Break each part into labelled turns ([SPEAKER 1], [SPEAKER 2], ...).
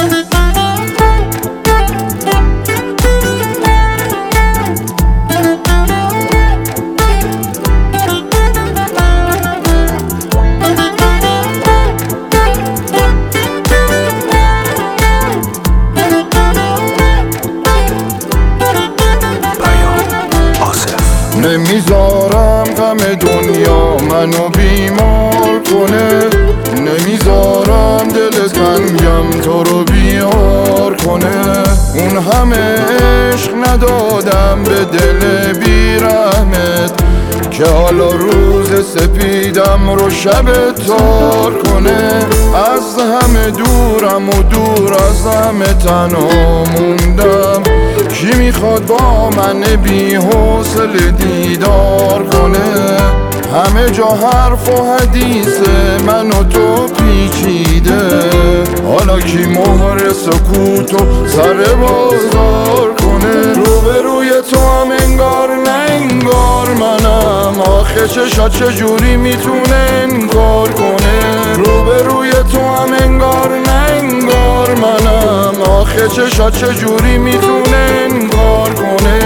[SPEAKER 1] نمیذارم غم دنیا منو بیمار کنه، نمیذارم دل تنگم تو رو بیار کنه. اون همه عشق ندادم به دل بیرحمت که حالا روز سپیدم رو شب تار کنه. از همه دورم و دور از همه تنها موندم، کی میخواد با من بی حوصله دیدار کنه؟ همه جا حرف و حدیث من و تو پیچیده، حالا کی مهر سکوت و سر بازار کنه؟ روبروی تو هم انگار نه انگار منم، آخه چشات چجوری میتونه انکار کنه؟ روبروی تو هم انگار نه انگار منم، آخه چشات چجوری میتونه انکار کنه؟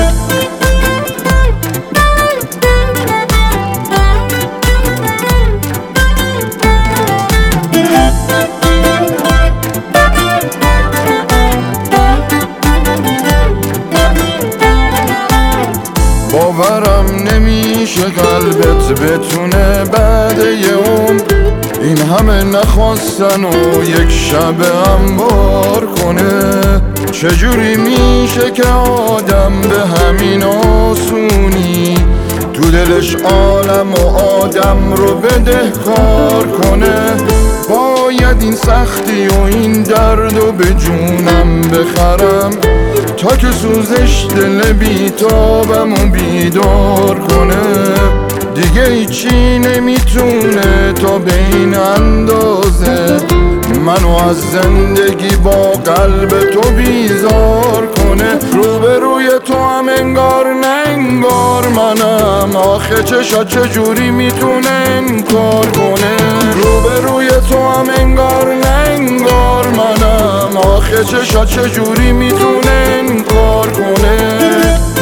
[SPEAKER 1] باورم نمیشه قلبت بتونه بعد یه عمر این همه نخواستن و یک شب انبار کنه. چجوری میشه که آدم به همین آسونی تو دلش عالم و آدم رو بدهکار کنه؟ باید این سختی و این درد رو به جونم بخرم تا که سوزش دل بیتابم و بیدار کنه. دیگه هیچی نمیتونه تا به این اندازه منو از زندگی با قلب تو بیزار کنه. روبروی تو هم انگار نه انگار منم، آخه چشات چجوری میتونه انکار کنه؟ روبروی تو هم انگار نه انگار منم، آخه چشات چجوری میتونه انکار کنه؟